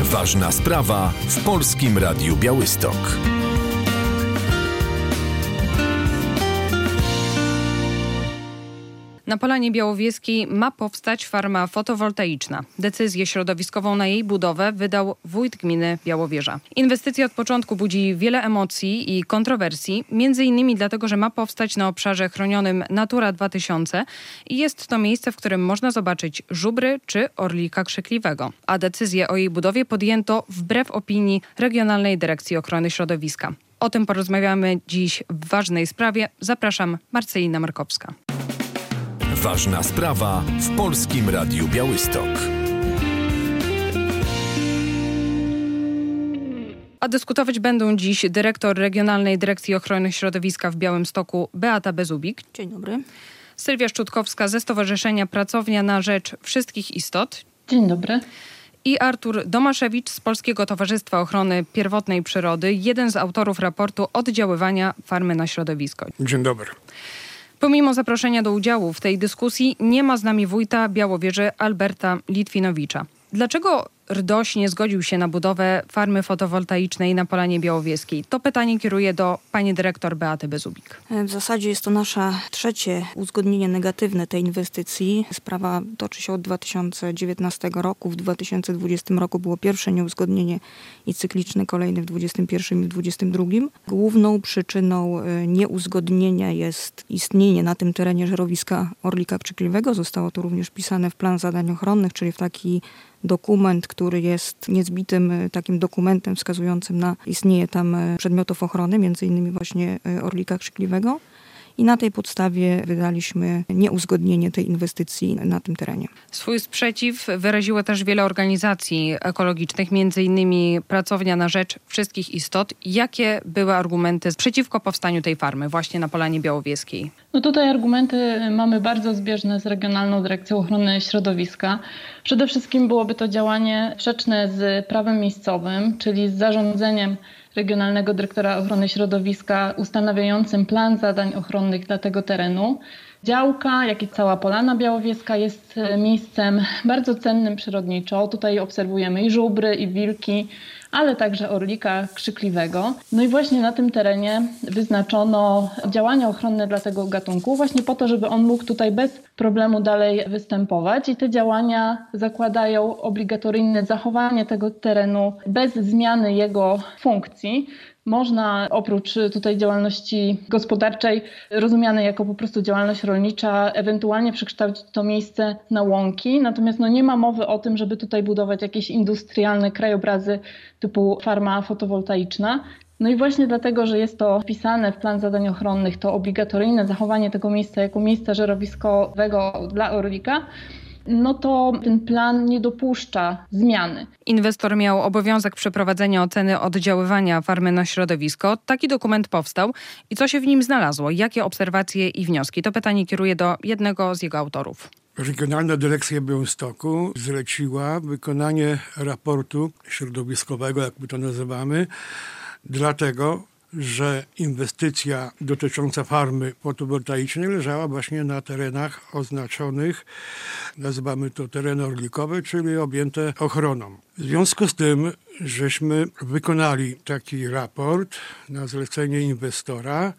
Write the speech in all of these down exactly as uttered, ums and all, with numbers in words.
Ważna sprawa w Polskim Radiu Białystok. Na Polanie Białowieskiej ma powstać farma fotowoltaiczna. Decyzję środowiskową na jej budowę wydał wójt gminy Białowieża. Inwestycja od początku budzi wiele emocji i kontrowersji, między innymi dlatego, że ma powstać na obszarze chronionym Natura dwa tysiące i jest to miejsce, w którym można zobaczyć żubry czy orlika krzykliwego. A decyzję o jej budowie podjęto wbrew opinii Regionalnej Dyrekcji Ochrony Środowiska. O tym porozmawiamy dziś w ważnej sprawie. Zapraszam, Marcelina Markowska. Ważna sprawa w Polskim Radiu Białystok. A dyskutować będą dziś dyrektor Regionalnej Dyrekcji Ochrony Środowiska w Białymstoku Beata Bezubik. Dzień dobry. Sylwia Szczutkowska ze Stowarzyszenia Pracownia na Rzecz Wszystkich Istot. Dzień dobry. I Artur Domaszewicz z Polskiego Towarzystwa Ochrony Pierwotnej Przyrody, jeden z autorów raportu Oddziaływania farmy na środowisko. Dzień dobry. Pomimo zaproszenia do udziału w tej dyskusji nie ma z nami wójta Białowieży Alberta Litwinowicza. Dlaczego R D O Ś nie zgodził się na budowę farmy fotowoltaicznej na Polanie Białowieskiej? To pytanie kieruję do pani dyrektor Beaty Bezubik. W zasadzie jest to nasze trzecie uzgodnienie negatywne tej inwestycji. Sprawa toczy się od dwa tysiące dziewiętnastego roku. W dwa tysiące dwudziestym roku było pierwsze nieuzgodnienie i cykliczne kolejne w dwudziestym pierwszym i w dwudziestym drugim. Główną przyczyną nieuzgodnienia jest istnienie na tym terenie żerowiska orlika krzykliwego. Zostało to również wpisane w plan zadań ochronnych, czyli w taki dokument, który jest niezbitym takim dokumentem wskazującym na istnienie tam przedmiotów ochrony, między innymi właśnie orlika krzykliwego. I na tej podstawie wydaliśmy nieuzgodnienie tej inwestycji na tym terenie. Swój sprzeciw wyraziło też wiele organizacji ekologicznych, między innymi Pracownia na Rzecz Wszystkich Istot. Jakie były argumenty przeciwko powstaniu tej farmy właśnie na Polanie Białowieskiej? No tutaj argumenty mamy bardzo zbieżne z Regionalną Dyrekcją Ochrony Środowiska. Przede wszystkim byłoby to działanie sprzeczne z prawem miejscowym, czyli z zarządzeniem Regionalnego Dyrektora Ochrony Środowiska ustanawiającym plan zadań ochronnych dla tego terenu. Działka, jak i cała Polana Białowieska jest miejscem bardzo cennym przyrodniczo. Tutaj obserwujemy i żubry, i wilki, ale także orlika krzykliwego. No i właśnie na tym terenie wyznaczono działania ochronne dla tego gatunku, właśnie po to, żeby on mógł tutaj bez problemu dalej występować. I te działania zakładają obligatoryjne zachowanie tego terenu bez zmiany jego funkcji. Można oprócz tutaj działalności gospodarczej, rozumianej jako po prostu działalność rolnicza, ewentualnie przekształcić to miejsce na łąki. Natomiast no nie ma mowy o tym, żeby tutaj budować jakieś industrialne krajobrazy typu farma fotowoltaiczna. No i właśnie dlatego, że jest to wpisane w plan zadań ochronnych, to obligatoryjne zachowanie tego miejsca jako miejsca żerowiskowego dla orlika, no to ten plan nie dopuszcza zmiany. Inwestor miał obowiązek przeprowadzenia oceny oddziaływania farmy na środowisko. Taki dokument powstał. I co się w nim znalazło? Jakie obserwacje i wnioski? To pytanie kieruję do jednego z jego autorów. Regionalna Dyrekcja Białymstoku zleciła wykonanie raportu środowiskowego, jak my to nazywamy, dlatego, że inwestycja dotycząca farmy fotowoltaicznej leżała właśnie na terenach oznaczonych, nazywamy to tereny orlikowe, czyli objęte ochroną. W związku z tym, żeśmy wykonali taki raport na zlecenie inwestora.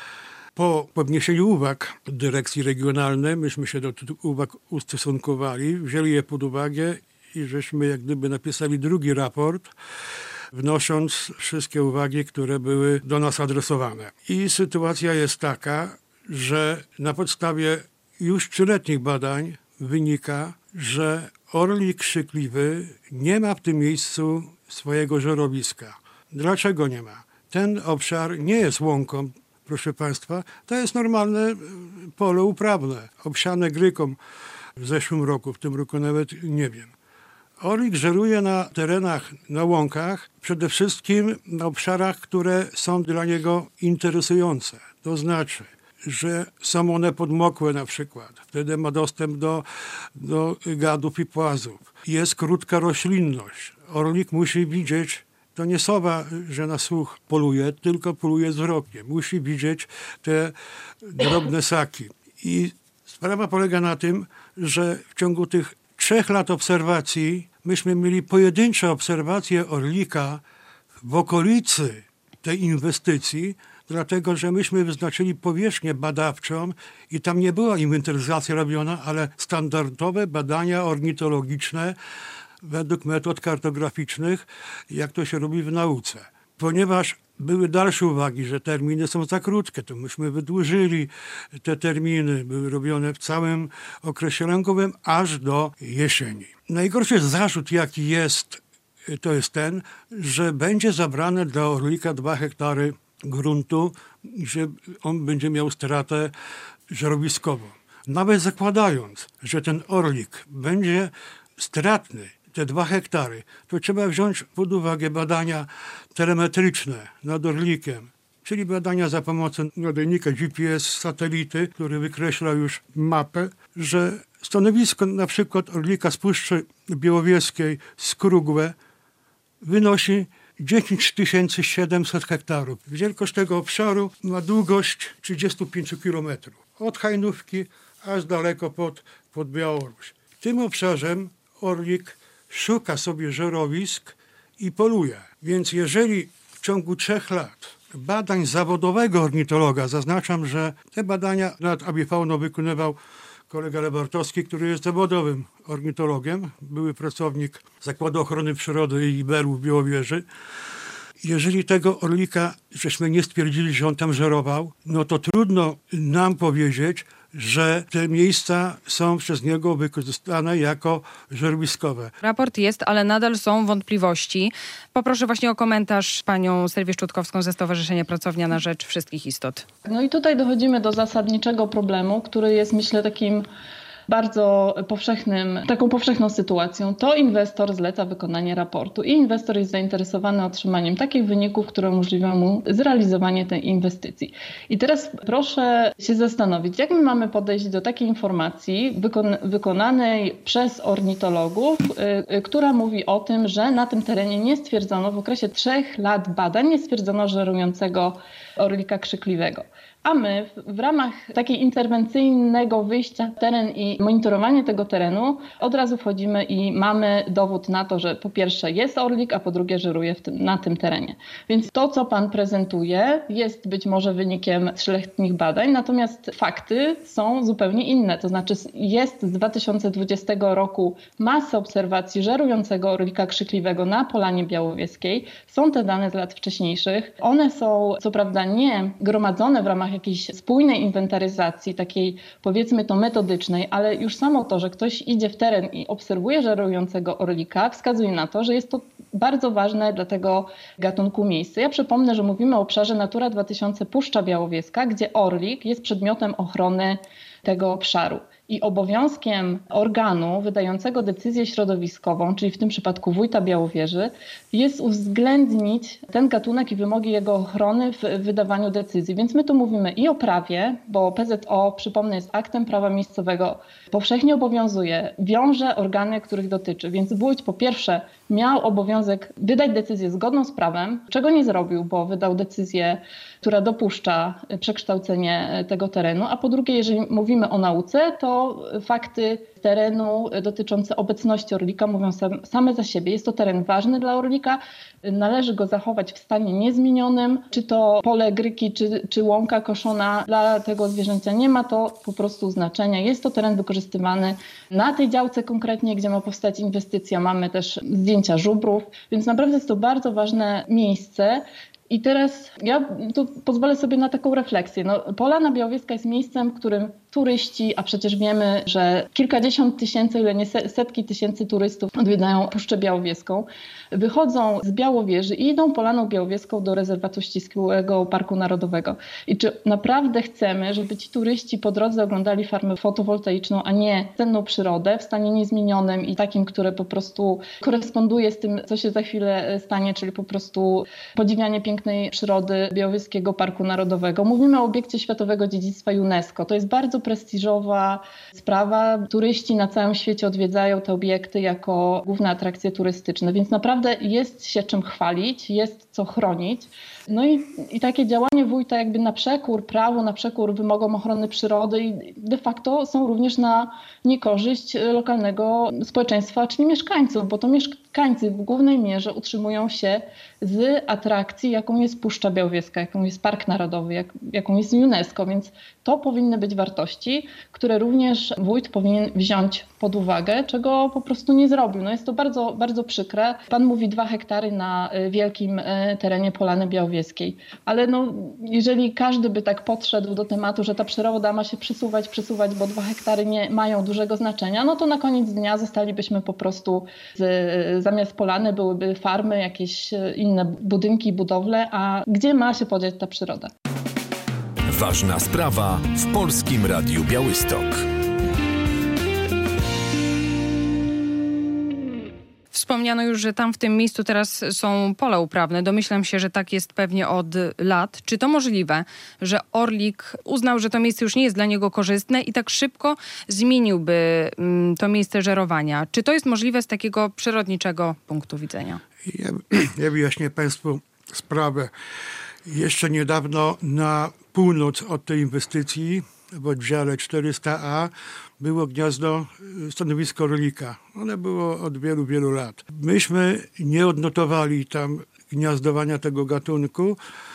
Po podniesieniu uwag dyrekcji regionalnej, myśmy się do tych uwag ustosunkowali, wzięli je pod uwagę i żeśmy jak gdyby napisali drugi raport, wnosząc wszystkie uwagi, które były do nas adresowane. I sytuacja jest taka, że na podstawie już trzyletnich badań wynika, że orlik krzykliwy nie ma w tym miejscu swojego żerowiska. Dlaczego nie ma? Ten obszar nie jest łąką, proszę Państwa, to jest normalne pole uprawne, obsiane gryką w zeszłym roku, w tym roku nawet nie wiem. Orlik żeruje na terenach, na łąkach, przede wszystkim na obszarach, które są dla niego interesujące. To znaczy, że są one podmokłe na przykład. Wtedy ma dostęp do, do gadów i płazów. Jest krótka roślinność. Orlik musi widzieć, to nie sowa, że na słuch poluje, tylko poluje wzrokiem. Musi widzieć te drobne ssaki. I sprawa polega na tym, że w ciągu tych trzech lat obserwacji myśmy mieli pojedyncze obserwacje orlika w okolicy tej inwestycji, dlatego że myśmy wyznaczyli powierzchnię badawczą i tam nie była inwentaryzacja robiona, ale standardowe badania ornitologiczne według metod kartograficznych, jak to się robi w nauce. Ponieważ były dalsze uwagi, że terminy są za krótkie, to myśmy wydłużyli te terminy, były robione w całym okresie lęgowym aż do jesieni. Najgorszy zarzut, jaki jest, to jest ten, że będzie zabrane dla orlika dwa hektary gruntu, że on będzie miał stratę żerowiskową. Nawet zakładając, że ten orlik będzie stratny, te dwa hektary, to trzeba wziąć pod uwagę badania telemetryczne nad orlikiem, czyli badania za pomocą nadajnika G P S satelity, który wykreśla już mapę, że stanowisko na przykład orlika z Puszczy Białowieskiej, Skrugłe, wynosi dziesięć tysięcy siedemset hektarów. Wielkość tego obszaru ma długość trzydzieści pięć kilometrów. Od Hajnówki aż daleko pod, pod Białoruś. W tym obszarze orlik szuka sobie żerowisk i poluje. Więc jeżeli w ciągu trzech lat badań zawodowego ornitologa, zaznaczam, że te badania nad aviafauną wykonywał kolega Lebartowski, który jest zawodowym ornitologiem, były pracownik Zakładu Ochrony Przyrody i I B E R-u w Białowieży. Jeżeli tego orlika, żeśmy nie stwierdzili, że on tam żerował, no to trudno nam powiedzieć, że te miejsca są przez niego wykorzystane jako żerowiskowe. Raport jest, ale nadal są wątpliwości. Poproszę właśnie o komentarz panią Sylwię Szczutkowską ze Stowarzyszenia Pracownia na Rzecz Wszystkich Istot. No i tutaj dochodzimy do zasadniczego problemu, który jest, myślę, takim bardzo powszechnym, taką powszechną sytuacją. To inwestor zleca wykonanie raportu i inwestor jest zainteresowany otrzymaniem takich wyników, które umożliwią mu zrealizowanie tej inwestycji. I teraz proszę się zastanowić, jak my mamy podejść do takiej informacji wykon- wykonanej przez ornitologów, yy, która mówi o tym, że na tym terenie nie stwierdzono w okresie trzech lat badań, nie stwierdzono żerującego orlika krzykliwego. A my w, w ramach takiej interwencyjnego wyjścia w teren i monitorowania tego terenu od razu wchodzimy i mamy dowód na to, że po pierwsze jest orlik, a po drugie żeruje w tym, na tym terenie. Więc to, co pan prezentuje, jest być może wynikiem trzyletnich badań, natomiast fakty są zupełnie inne. To znaczy jest z dwa tysiące dwudziestego roku masa obserwacji żerującego orlika krzykliwego na Polanie Białowieskiej. Są te dane z lat wcześniejszych. One są co prawda nie gromadzone w ramach jakiejś spójnej inwentaryzacji, takiej powiedzmy to metodycznej, ale już samo to, że ktoś idzie w teren i obserwuje żerującego orlika, wskazuje na to, że jest to bardzo ważne dla tego gatunku miejsce. Ja przypomnę, że mówimy o obszarze Natura dwa tysiące Puszcza Białowieska, gdzie orlik jest przedmiotem ochrony tego obszaru. I obowiązkiem organu wydającego decyzję środowiskową, czyli w tym przypadku wójta Białowieży, jest uwzględnić ten gatunek i wymogi jego ochrony w wydawaniu decyzji. Więc my tu mówimy i o prawie, bo P Z O, przypomnę, jest aktem prawa miejscowego, powszechnie obowiązuje, wiąże organy, których dotyczy. Więc wójt po pierwsze miał obowiązek wydać decyzję zgodną z prawem, czego nie zrobił, bo wydał decyzję, która dopuszcza przekształcenie tego terenu, a po drugie, jeżeli mówimy o nauce, to fakty terenu dotyczące obecności orlika mówią same za siebie. Jest to teren ważny dla orlika, należy go zachować w stanie niezmienionym. Czy to pole gryki, czy, czy łąka koszona dla tego zwierzęcia nie ma to po prostu znaczenia. Jest to teren wykorzystywany na tej działce konkretnie, gdzie ma powstać inwestycja. Mamy też zdjęcia żubrów, więc naprawdę jest to bardzo ważne miejsce. I teraz ja tu pozwolę sobie na taką refleksję. No, Polana Białowieska jest miejscem, w którym turyści, a przecież wiemy, że kilkadziesiąt tysięcy, ile nie setki tysięcy turystów odwiedzają Puszczę Białowieską, wychodzą z Białowieży i idą Polaną Białowieską do rezerwatu Ścisłego Parku Narodowego. I czy naprawdę chcemy, żeby ci turyści po drodze oglądali farmę fotowoltaiczną, a nie cenną przyrodę w stanie niezmienionym i takim, które po prostu koresponduje z tym, co się za chwilę stanie, czyli po prostu podziwianie pięknej przyrody Białowieskiego Parku Narodowego. Mówimy o obiekcie światowego dziedzictwa UNESCO. To jest bardzo prestiżowa sprawa. Turyści na całym świecie odwiedzają te obiekty jako główne atrakcje turystyczne, więc naprawdę jest się czym chwalić, jest co chronić. No i, i takie działanie wójta jakby na przekór prawu, na przekór wymogom ochrony przyrody i de facto są również na niekorzyść lokalnego społeczeństwa, czyli mieszkańców, bo to mieszkańcy w głównej mierze utrzymują się z atrakcji, jaką jest Puszcza Białowieska, jaką jest Park Narodowy, jak, jaką jest UNESCO, więc to powinny być wartości, które również wójt powinien wziąć pod uwagę, czego po prostu nie zrobił. No jest to bardzo, bardzo przykre. Pan mówi dwa hektary na wielkim terenie Polany Białowieskiej, ale no, jeżeli każdy by tak podszedł do tematu, że ta przyroda ma się przesuwać, przesuwać, bo dwa hektary nie mają dużego znaczenia, no to na koniec dnia zostalibyśmy po prostu, z, zamiast Polany byłyby farmy, jakieś inne budynki, budowle, a gdzie ma się podziać ta przyroda? Ważna sprawa w Polskim Radiu Białystok. Wspomniano już, że tam w tym miejscu teraz są pola uprawne. Domyślam się, że tak jest pewnie od lat. Czy to możliwe, że Orlik uznał, że to miejsce już nie jest dla niego korzystne i tak szybko zmieniłby to miejsce żerowania? Czy to jest możliwe z takiego przyrodniczego punktu widzenia? Ja, ja wyjaśnię Państwu sprawę. Jeszcze niedawno na północ od tej inwestycji w oddziale czterysta A było gniazdo, stanowisko orlika. One było od wielu, wielu lat. Myśmy nie odnotowali tam gniazdowania tego gatunku,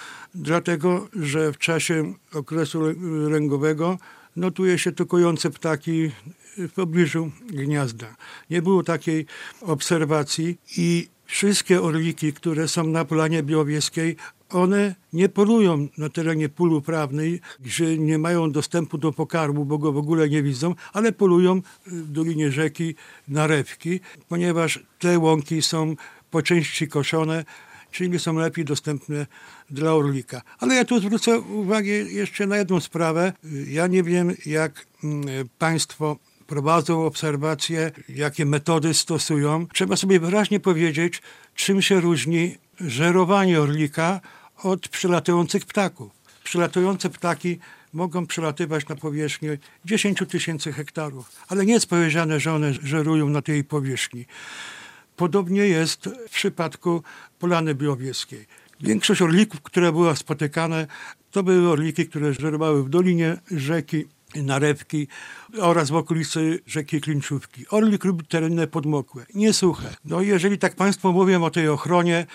dlatego że w czasie okresu lęgowego notuje się tokujące ptaki w pobliżu gniazda. Nie było takiej obserwacji i wszystkie orliki, które są na Polanie Białowieskiej, one nie polują na terenie pól uprawnej, gdzie nie mają dostępu do pokarmu, bo go w ogóle nie widzą, ale polują w dolinie rzeki na rewki, ponieważ te łąki są po części koszone, czyli są lepiej dostępne dla orlika. Ale ja tu zwrócę uwagę jeszcze na jedną sprawę. Ja nie wiem, jak Państwo prowadzą obserwacje, jakie metody stosują. Trzeba sobie wyraźnie powiedzieć, czym się różni żerowanie orlika od przylatujących ptaków. Przylatujące ptaki mogą przelatywać na powierzchni dziesięć tysięcy hektarów, ale nie jest powiedziane, że one żerują na tej powierzchni. Podobnie jest w przypadku Polany Białowieskiej. Większość orlików, które były spotykane, to były orliki, które żerowały w dolinie rzeki, na rewki oraz w okolicy rzeki Klinczówki. Orlik lubi tereny podmokłe, nie suche. No jeżeli tak Państwo mówią o tej ochronie,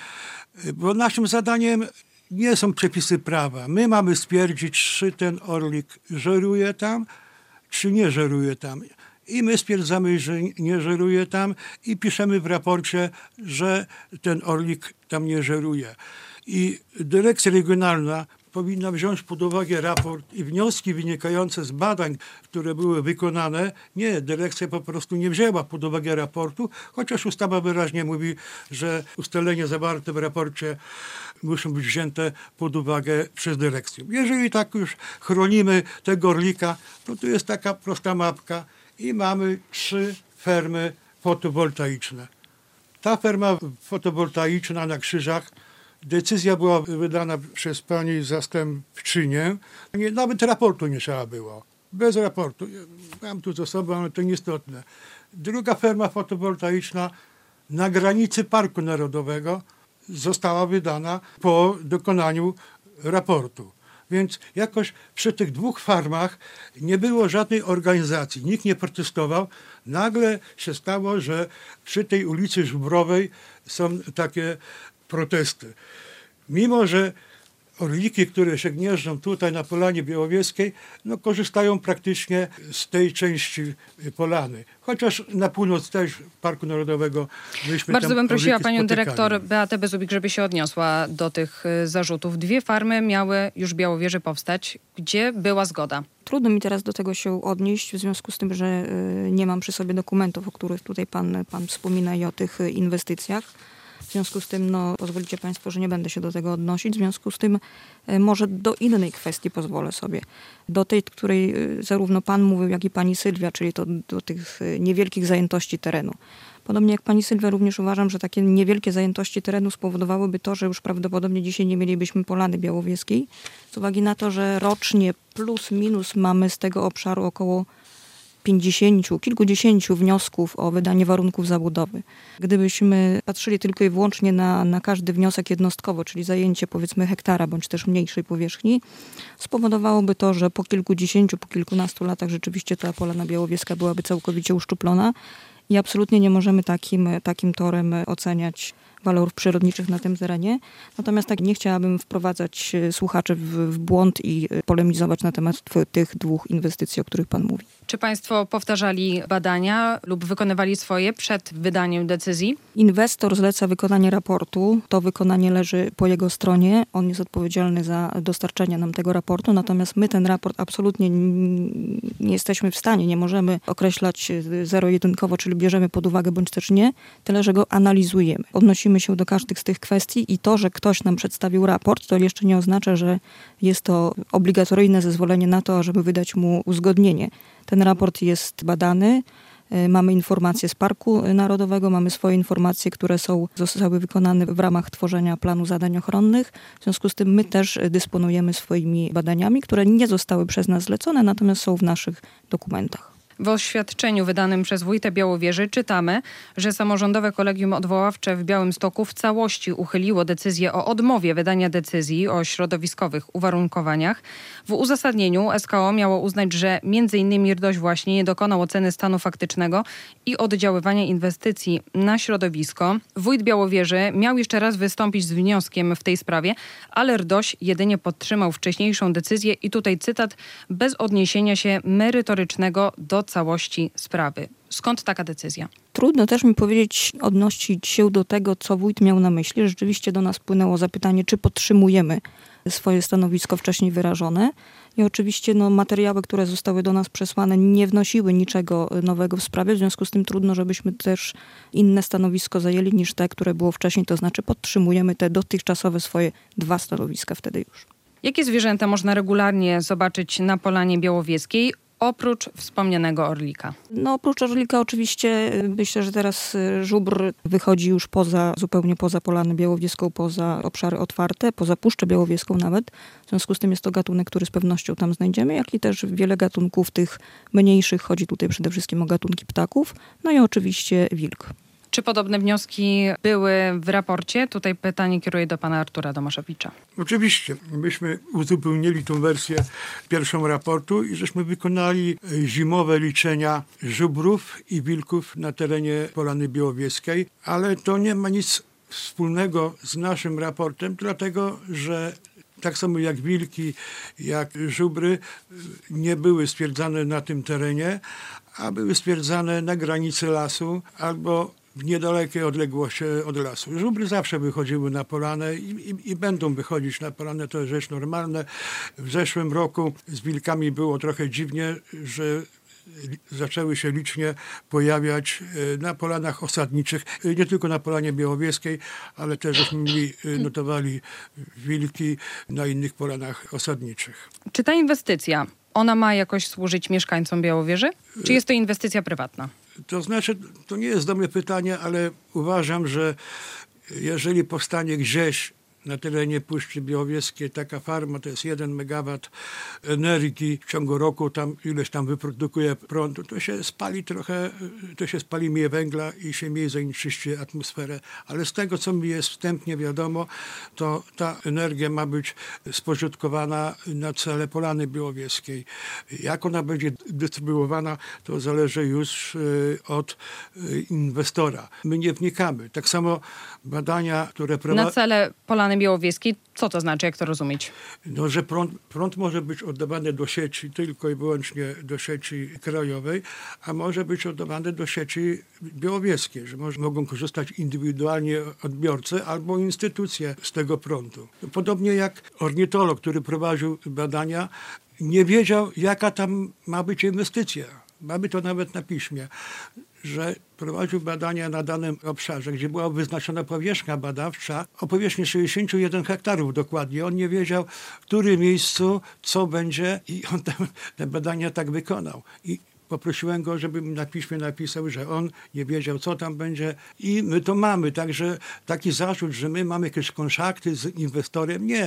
bo naszym zadaniem nie są przepisy prawa. My mamy stwierdzić, czy ten orlik żeruje tam, czy nie żeruje tam. I my stwierdzamy, że nie żeruje tam i piszemy w raporcie, że ten orlik tam nie żeruje. I dyrekcja regionalna powinna wziąć pod uwagę raport i wnioski wynikające z badań, które były wykonane. Nie, dyrekcja po prostu nie wzięła pod uwagę raportu, chociaż ustawa wyraźnie mówi, że ustalenia zawarte w raporcie muszą być wzięte pod uwagę przez dyrekcję. Jeżeli tak już chronimy tego orlika, to tu jest taka prosta mapka i mamy trzy fermy fotowoltaiczne. Ta ferma fotowoltaiczna na Krzyżach, decyzja była wydana przez pani zastępczynię. Nie, nawet raportu nie trzeba było. Bez raportu. Mam tu ze sobą, ale to nieistotne. Druga ferma fotowoltaiczna na granicy Parku Narodowego została wydana po dokonaniu raportu. Więc jakoś przy tych dwóch farmach nie było żadnej organizacji. Nikt nie protestował. Nagle się stało, że przy tej ulicy Żubrowej są takie protesty. Mimo że orliki, które się gnieżdżą tutaj na Polanie Białowieskiej, no, korzystają praktycznie z tej części Polany. Chociaż na północ też Parku Narodowego myśmy Bardzo tam bym prosiła panią spotykali. dyrektor Beatę Bezubik, żeby się odniosła do tych zarzutów. Dwie farmy miały już w Białowieży powstać. Gdzie była zgoda? Trudno mi teraz do tego się odnieść, w związku z tym, że nie mam przy sobie dokumentów, o których tutaj pan, pan wspomina i o tych inwestycjach. W związku z tym, no, pozwolicie Państwo, że nie będę się do tego odnosić. W związku z tym e, może do innej kwestii pozwolę sobie. Do tej, której e, zarówno Pan mówił, jak i Pani Sylwia, czyli to do tych e, niewielkich zajętości terenu. Podobnie jak Pani Sylwia, również uważam, że takie niewielkie zajętości terenu spowodowałyby to, że już prawdopodobnie dzisiaj nie mielibyśmy Polany Białowieskiej. Z uwagi na to, że rocznie plus minus mamy z tego obszaru około pięćdziesięciu, kilkudziesięciu wniosków o wydanie warunków zabudowy. Gdybyśmy patrzyli tylko i wyłącznie na, na każdy wniosek jednostkowo, czyli zajęcie powiedzmy hektara bądź też mniejszej powierzchni, spowodowałoby to, że po kilkudziesięciu, po kilkunastu latach rzeczywiście ta Polana Białowieska byłaby całkowicie uszczuplona i absolutnie nie możemy takim, takim torem oceniać walorów przyrodniczych na tym terenie. Natomiast tak nie chciałabym wprowadzać słuchaczy w, w błąd i polemizować na temat tych dwóch inwestycji, o których pan mówi. Czy państwo powtarzali badania lub wykonywali swoje przed wydaniem decyzji? Inwestor zleca wykonanie raportu. To wykonanie leży po jego stronie. On jest odpowiedzialny za dostarczenie nam tego raportu. Natomiast my ten raport absolutnie nie jesteśmy w stanie, nie możemy określać zero-jedynkowo, czyli bierzemy pod uwagę bądź też nie, tyle że go analizujemy. Odnosimy się do każdych z tych kwestii i to, że ktoś nam przedstawił raport, to jeszcze nie oznacza, że jest to obligatoryjne zezwolenie na to, żeby wydać mu uzgodnienie. Ten raport jest badany, mamy informacje z Parku Narodowego, mamy swoje informacje, które są, zostały wykonane w ramach tworzenia planu zadań ochronnych. W związku z tym my też dysponujemy swoimi badaniami, które nie zostały przez nas zlecone, natomiast są w naszych dokumentach. W oświadczeniu wydanym przez wójta Białowieży czytamy, że samorządowe kolegium odwoławcze w Białymstoku w całości uchyliło decyzję o odmowie wydania decyzji o środowiskowych uwarunkowaniach. W uzasadnieniu S K O miało uznać, że między innymi RDOŚ właśnie nie dokonał oceny stanu faktycznego i oddziaływania inwestycji na środowisko. Wójt Białowieży miał jeszcze raz wystąpić z wnioskiem w tej sprawie, ale RDOŚ jedynie podtrzymał wcześniejszą decyzję i tutaj cytat, bez odniesienia się merytorycznego do całości sprawy. Skąd taka decyzja? Trudno też mi powiedzieć, odnosić się do tego, co wójt miał na myśli. Rzeczywiście do nas płynęło zapytanie, czy podtrzymujemy swoje stanowisko wcześniej wyrażone. I oczywiście no, materiały, które zostały do nas przesłane, nie wnosiły niczego nowego w sprawie. W związku z tym trudno, żebyśmy też inne stanowisko zajęli niż te, które było wcześniej. To znaczy podtrzymujemy te dotychczasowe swoje dwa stanowiska wtedy już. Jakie zwierzęta można regularnie zobaczyć na Polanie Białowieskiej? Oprócz wspomnianego orlika. No oprócz orlika oczywiście myślę, że teraz żubr wychodzi już poza, zupełnie poza Polanę Białowieską, poza obszary otwarte, poza Puszczę Białowieską nawet. W związku z tym jest to gatunek, który z pewnością tam znajdziemy, jak i też wiele gatunków tych mniejszych. Chodzi tutaj przede wszystkim o gatunki ptaków, no i oczywiście wilk. Czy podobne wnioski były w raporcie? Tutaj pytanie kieruję do pana Artura Domaszewicza. Oczywiście. Myśmy uzupełnili tą wersję pierwszą raportu i żeśmy wykonali zimowe liczenia żubrów i wilków na terenie Polany Białowieskiej, ale to nie ma nic wspólnego z naszym raportem, dlatego że tak samo jak wilki, jak żubry nie były stwierdzane na tym terenie, a były stwierdzane na granicy lasu albo w niedalekiej odległości od lasu. Żubry zawsze wychodziły na polanę i, i, i będą wychodzić na polanę, to jest rzecz normalna. W zeszłym roku z wilkami było trochę dziwnie, że zaczęły się licznie pojawiać na polanach osadniczych, nie tylko na Polanie Białowieskiej, ale też żeśmy notowali wilki na innych polanach osadniczych. Czy ta inwestycja, ona ma jakoś służyć mieszkańcom Białowieży? Czy jest to inwestycja prywatna? To znaczy, to nie jest do mnie pytanie, ale uważam, że jeżeli powstanie gdzieś na terenie Puszczy Białowieskiej taka farma, to jest jeden megawat energii, w ciągu roku tam ileś tam wyprodukuje prądu, to się spali trochę, to się spali mniej węgla i się mniej zanieczyści atmosferę. Ale z tego, co mi jest wstępnie wiadomo, to ta energia ma być spożytkowana na cele Polany Białowieskiej. Jak ona będzie dystrybuowana, to zależy już od inwestora. My nie wnikamy. Tak samo badania, które prowadzą... Na cele Polany Białowieskiej, co to znaczy, jak to rozumieć? No, że prąd, prąd może być oddawany do sieci, tylko i wyłącznie do sieci krajowej, a może być oddawany do sieci białowieskiej, że może, mogą korzystać indywidualnie odbiorcy albo instytucje z tego prądu. Podobnie jak ornitolog, który prowadził badania, nie wiedział, jaka tam ma być inwestycja. Mamy to nawet na piśmie, że prowadził badania na danym obszarze, gdzie była wyznaczona powierzchnia badawcza o powierzchni sześćdziesiąt jeden hektarów dokładnie. On nie wiedział, w którym miejscu, co będzie i on te, te badania tak wykonał. I poprosiłem go, żeby mi na piśmie napisał, że on nie wiedział, co tam będzie i my to mamy. Także taki zarzut, że my mamy jakieś kontakty z inwestorem, nie.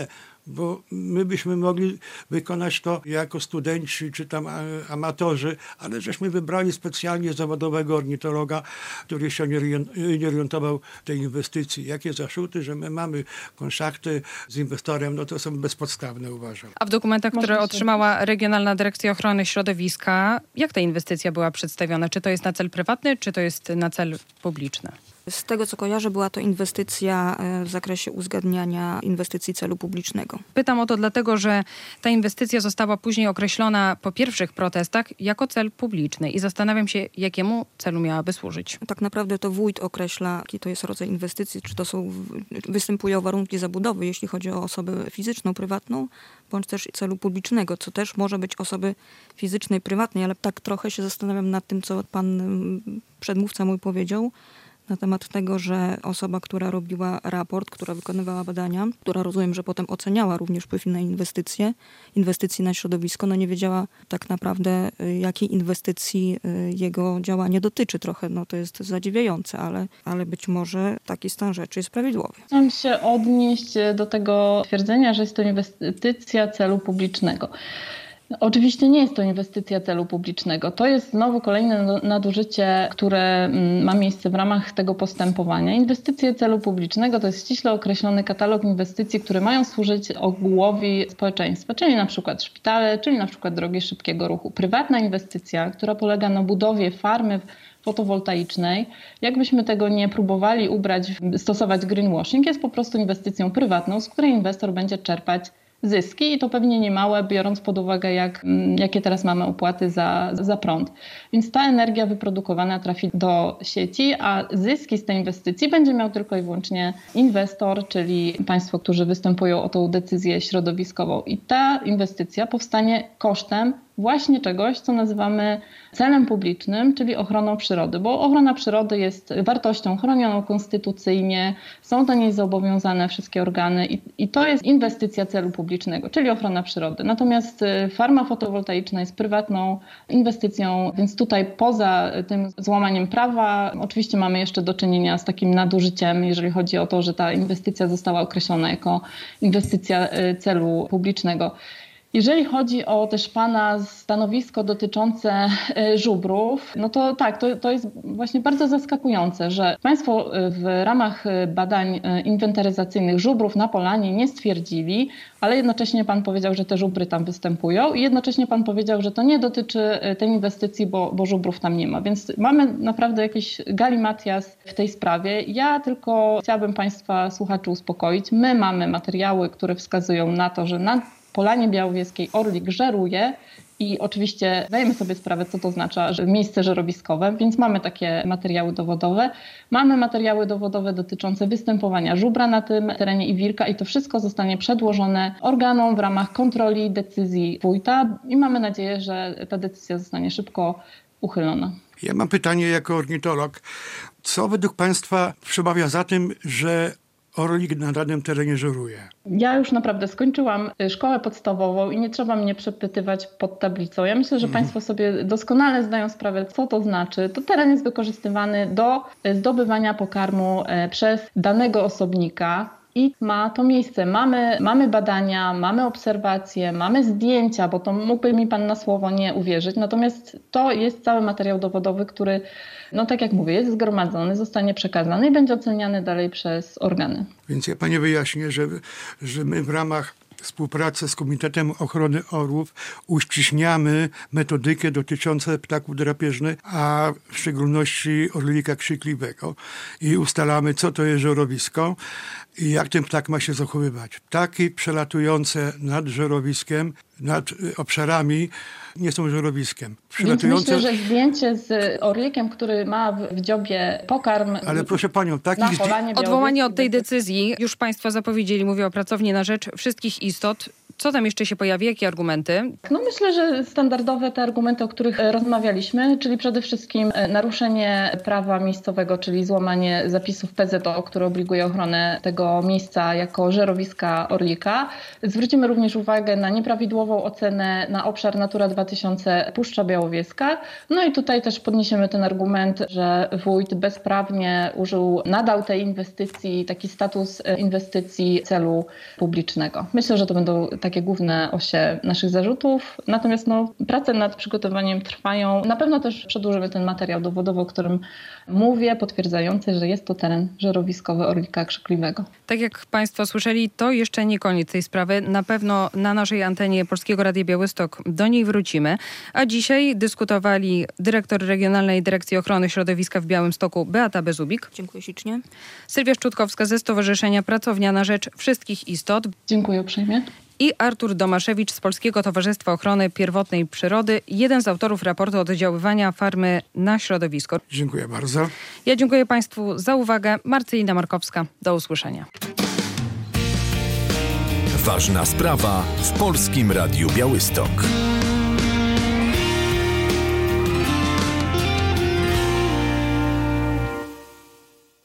bo my byśmy mogli wykonać to jako studenci czy tam amatorzy, ale żeśmy wybrali specjalnie zawodowego ornitologa, który się nie orientował w tej inwestycji. Jakie zarzuty, że my mamy kontakty z inwestorem, no to są bezpodstawne, uważam. A w dokumentach, które otrzymała Regionalna Dyrekcja Ochrony Środowiska, jak ta inwestycja była przedstawiona? Czy to jest na cel prywatny, czy to jest na cel publiczny? Z tego, co kojarzę, była to inwestycja w zakresie uzgadniania inwestycji celu publicznego. Pytam o to dlatego, że ta inwestycja została później określona po pierwszych protestach jako cel publiczny i zastanawiam się, jakiemu celu miałaby służyć. Tak naprawdę to wójt określa, jaki to jest rodzaj inwestycji, czy to są, występują warunki zabudowy, jeśli chodzi o osobę fizyczną, prywatną, bądź też celu publicznego, co też może być osoby fizycznej, prywatnej, ale tak trochę się zastanawiam nad tym, co pan przedmówca mój powiedział, na temat tego, że osoba, która robiła raport, która wykonywała badania, która rozumiem, że potem oceniała również wpływ na inwestycje, inwestycji na środowisko, no nie wiedziała tak naprawdę, jakiej inwestycji jego działanie dotyczy. Trochę no to jest zadziwiające, ale, ale być może taki stan rzeczy jest prawidłowy. Chciałam się odnieść do tego twierdzenia, że jest to inwestycja celu publicznego. Oczywiście nie jest to inwestycja celu publicznego. To jest znowu kolejne nadużycie, które ma miejsce w ramach tego postępowania. Inwestycje celu publicznego to jest ściśle określony katalog inwestycji, które mają służyć ogółowi społeczeństwa, czyli na przykład szpitale, czyli na przykład drogi szybkiego ruchu. Prywatna inwestycja, która polega na budowie farmy fotowoltaicznej, jakbyśmy tego nie próbowali ubrać, stosować greenwashing, jest po prostu inwestycją prywatną, z której inwestor będzie czerpać zyski i to pewnie niemałe, biorąc pod uwagę, jak, jakie teraz mamy opłaty za, za prąd. Więc ta energia wyprodukowana trafi do sieci, a zyski z tej inwestycji będzie miał tylko i wyłącznie inwestor, czyli państwo, którzy występują o tą decyzję środowiskową. I ta inwestycja powstanie kosztem właśnie czegoś, co nazywamy celem publicznym, czyli ochroną przyrody, bo ochrona przyrody jest wartością chronioną konstytucyjnie, są do niej zobowiązane wszystkie organy i, i to jest inwestycja celu publicznego, czyli ochrona przyrody. Natomiast farma fotowoltaiczna jest prywatną inwestycją, więc tutaj poza tym złamaniem prawa oczywiście mamy jeszcze do czynienia z takim nadużyciem, jeżeli chodzi o to, że ta inwestycja została określona jako inwestycja celu publicznego. Jeżeli chodzi o też pana stanowisko dotyczące żubrów, no to tak, to, to jest właśnie bardzo zaskakujące, że państwo w ramach badań inwentaryzacyjnych żubrów na Polanie nie stwierdzili, ale jednocześnie pan powiedział, że te żubry tam występują i jednocześnie pan powiedział, że to nie dotyczy tej inwestycji, bo, bo żubrów tam nie ma. Więc mamy naprawdę jakiś galimatias w tej sprawie. Ja tylko chciałabym państwa słuchaczy uspokoić. My mamy materiały, które wskazują na to, że na Polanie Białowieskiej orlik żeruje i oczywiście zdajemy sobie sprawę, co to oznacza, że miejsce żerowiskowe, więc mamy takie materiały dowodowe. Mamy materiały dowodowe dotyczące występowania żubra na tym terenie i wilka i to wszystko zostanie przedłożone organom w ramach kontroli decyzji wójta i mamy nadzieję, że ta decyzja zostanie szybko uchylona. Ja mam pytanie jako ornitolog. Co według państwa przemawia za tym, że orlik na danym terenie żeruje? Ja już naprawdę skończyłam szkołę podstawową i nie trzeba mnie przepytywać pod tablicą. Ja myślę, że mhm. państwo sobie doskonale zdają sprawę, co to znaczy. To teren jest wykorzystywany do zdobywania pokarmu przez danego osobnika. I ma to miejsce. Mamy, mamy badania, mamy obserwacje, mamy zdjęcia, bo to mógłby mi pan na słowo nie uwierzyć. Natomiast to jest cały materiał dowodowy, który, no tak jak mówię, jest zgromadzony, zostanie przekazany i będzie oceniany dalej przez organy. Więc ja pani wyjaśnię, że, że my w ramach współpracy z Komitetem Ochrony Orłów uściśniamy metodykę dotyczącą ptaków drapieżnych, a w szczególności orlika krzykliwego i ustalamy, co to jest żerowisko i jak ten ptak ma się zachowywać. Ptaki przelatujące nad żerowiskiem, nad obszarami nie są żerowiskiem. Więc myślę, że zdjęcie z orlikiem, który ma w dziobie pokarm. Ale proszę panią, takich zdjęć... Odwołanie od tej decyzji już państwo zapowiedzieli, mówię o pracowni na rzecz wszystkich istot. Co tam jeszcze się pojawi? Jakie argumenty? No myślę, że standardowe te argumenty, o których rozmawialiśmy, czyli przede wszystkim naruszenie prawa miejscowego, czyli złamanie zapisów P Z O, które obliguje ochronę tego miejsca jako żerowiska orlika. Zwrócimy również uwagę na nieprawidłową ocenę na obszar Natura dwa tysiące Puszcza Białowieska. No i tutaj też podniesiemy ten argument, że wójt bezprawnie użył, nadał tej inwestycji taki status inwestycji celu publicznego. Myślę, że to będą takie główne osie naszych zarzutów. Natomiast no, prace nad przygotowaniem trwają. Na pewno też przedłużymy ten materiał dowodowy, o którym mówię, potwierdzający, że jest to teren żerowiskowy orlika krzykliwego. Tak jak Państwo słyszeli, to jeszcze nie koniec tej sprawy. Na pewno na naszej antenie Polskiego Radia Białystok do niej wrócimy. A dzisiaj dyskutowali dyrektor Regionalnej Dyrekcji Ochrony Środowiska w Białymstoku Beata Bezubik. Dziękuję ślicznie. Sylwia Szczutkowska ze Stowarzyszenia Pracownia na Rzecz Wszystkich Istot. Dziękuję uprzejmie. I Artur Domaszewicz z Polskiego Towarzystwa Ochrony Pierwotnej Przyrody, jeden z autorów raportu oddziaływania farmy na środowisko. Dziękuję bardzo. Ja dziękuję Państwu za uwagę. Marcelina Markowska. Do usłyszenia. Ważna sprawa w Polskim Radiu Białystok.